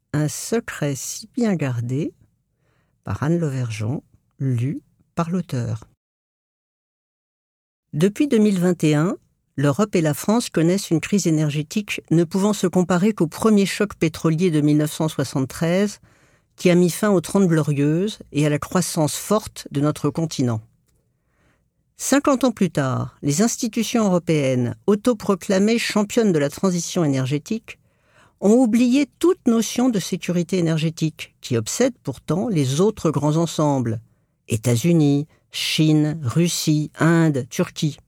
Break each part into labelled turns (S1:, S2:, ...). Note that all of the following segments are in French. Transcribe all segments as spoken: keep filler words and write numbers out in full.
S1: Un secret si bien gardé par Anne Lauvergeon, lu par l'auteur. Depuis deux mille vingt et un, l'Europe et la France connaissent une crise énergétique ne pouvant se comparer qu'au premier choc pétrolier de mille neuf cent soixante-treize qui a mis fin aux Trente Glorieuses et à la croissance forte de notre continent. Cinquante ans plus tard, les institutions européennes, autoproclamées championnes de la transition énergétique, ont oublié toute notion de sécurité énergétique, qui obsède pourtant les autres grands ensembles, États-Unis, Chine, Russie, Inde, Turquie.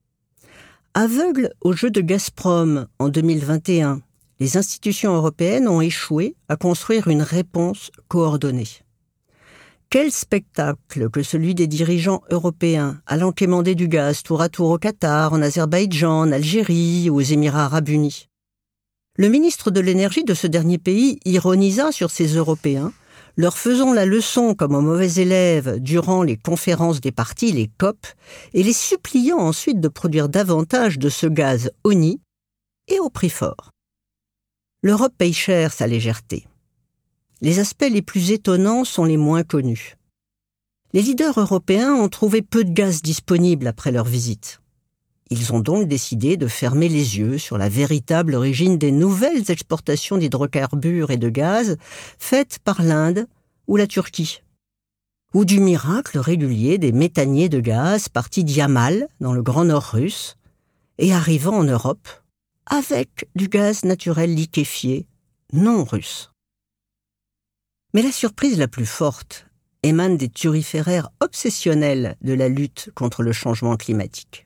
S1: Aveugles au jeu de Gazprom en deux mille vingt et un, les institutions européennes ont échoué à construire une réponse coordonnée. Quel spectacle que celui des dirigeants européens allant quémander du gaz tour à tour au Qatar, en Azerbaïdjan, en Algérie ou aux Émirats arabes unis. Le ministre de l'énergie de ce dernier pays ironisa sur ces Européens, leur faisant la leçon comme aux mauvais élèves durant les conférences des partis, les C O P, et les suppliant ensuite de produire davantage de ce gaz honni et au prix fort. L'Europe paye cher sa légèreté. Les aspects les plus étonnants sont les moins connus. Les leaders européens ont trouvé peu de gaz disponible après leur visite. Ils ont donc décidé de fermer les yeux sur la véritable origine des nouvelles exportations d'hydrocarbures et de gaz faites par l'Inde ou la Turquie. Ou du miracle régulier des méthaniers de gaz partis d'Yamal, dans le Grand Nord russe, et arrivant en Europe avec du gaz naturel liquéfié non russe. Mais la surprise la plus forte émane des turiféraires obsessionnels de la lutte contre le changement climatique.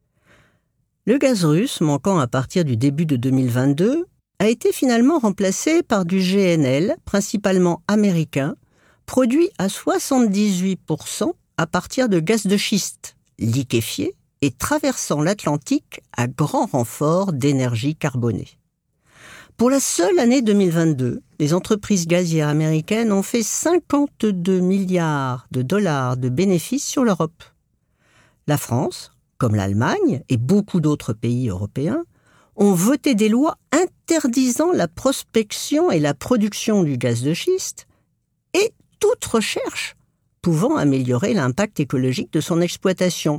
S1: Le gaz russe, manquant à partir du début de deux mille vingt-deux, a été finalement remplacé par du G N L, principalement américain, produit à soixante-dix-huit pour cent à partir de gaz de schiste, liquéfié et traversant l'Atlantique à grand renfort d'énergie carbonée. Pour la seule année deux mille vingt-deux, les entreprises gazières américaines ont fait cinquante-deux milliards de dollars de bénéfices sur l'Europe. La France, comme l'Allemagne et beaucoup d'autres pays européens, ont voté des lois interdisant la prospection et la production du gaz de schiste et toute recherche pouvant améliorer l'impact écologique de son exploitation.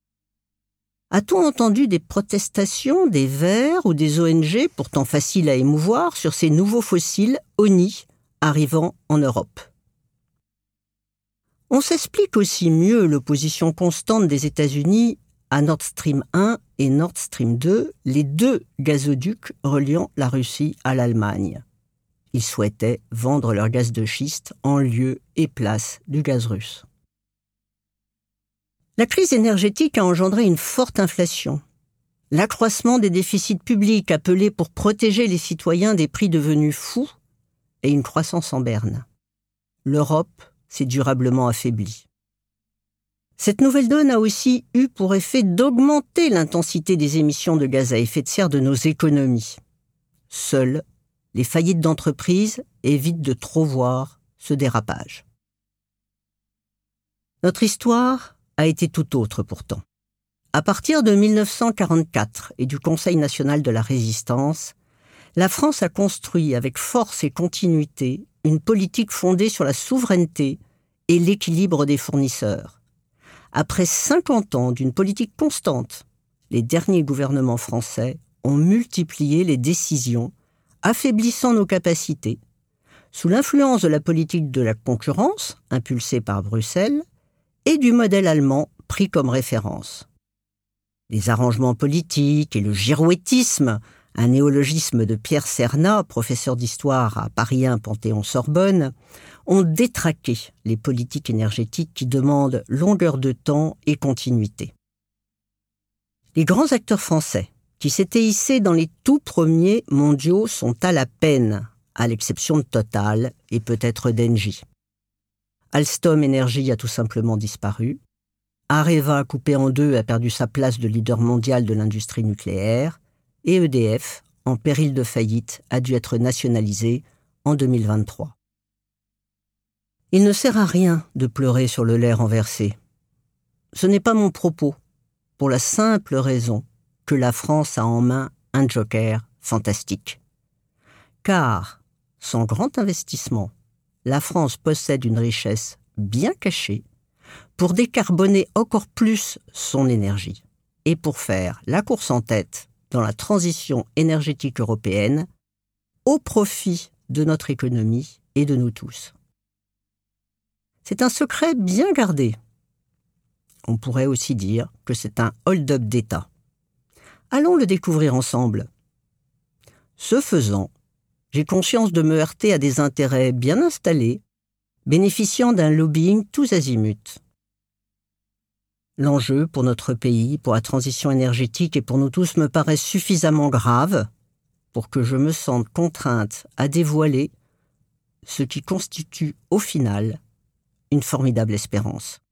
S1: A-t-on entendu des protestations des Verts ou des O N G, pourtant faciles à émouvoir, sur ces nouveaux fossiles honnis arrivant en Europe? On s'explique aussi mieux l'opposition constante des États-Unis à Nord Stream un et Nord Stream deux, les deux gazoducs reliant la Russie à l'Allemagne. Ils souhaitaient vendre leur gaz de schiste en lieu et place du gaz russe. La crise énergétique a engendré une forte inflation. L'accroissement des déficits publics appelés pour protéger les citoyens des prix devenus fous et une croissance en berne. L'Europe s'est durablement affaiblie. Cette nouvelle donne a aussi eu pour effet d'augmenter l'intensité des émissions de gaz à effet de serre de nos économies. Seules les faillites d'entreprises évitent de trop voir ce dérapage. Notre histoire a été tout autre pourtant. À partir de mille neuf cent quarante-quatre et du Conseil national de la Résistance, la France a construit avec force et continuité une politique fondée sur la souveraineté et l'équilibre des fournisseurs. Après cinquante ans d'une politique constante, les derniers gouvernements français ont multiplié les décisions, affaiblissant nos capacités, sous l'influence de la politique de la concurrence, impulsée par Bruxelles, et du modèle allemand pris comme référence. Les arrangements politiques et le girouettisme, un néologisme de Pierre Cernat, professeur d'histoire à Paris un Panthéon-Sorbonne, ont détraqué les politiques énergétiques qui demandent longueur de temps et continuité. Les grands acteurs français, qui s'étaient hissés dans les tout premiers mondiaux, sont à la peine, à l'exception de Total et peut-être d'Engie. Alstom Énergie a tout simplement disparu. Areva, coupé en deux, a perdu sa place de leader mondial de l'industrie nucléaire. Et E D F, en péril de faillite, a dû être nationalisé en deux mille vingt-trois. Il ne sert à rien de pleurer sur le lait renversé. Ce n'est pas mon propos, pour la simple raison que la France a en main un joker fantastique. Car sans grand investissement, la France possède une richesse bien cachée pour décarboner encore plus son énergie et pour faire la course en tête dans la transition énergétique européenne au profit de notre économie et de nous tous. C'est un secret bien gardé. On pourrait aussi dire que c'est un hold-up d'État. Allons le découvrir ensemble. Ce faisant, j'ai conscience de me heurter à des intérêts bien installés, bénéficiant d'un lobbying tous azimuts. L'enjeu pour notre pays, pour la transition énergétique et pour nous tous me paraît suffisamment grave pour que je me sente contrainte à dévoiler ce qui constitue au final une formidable espérance.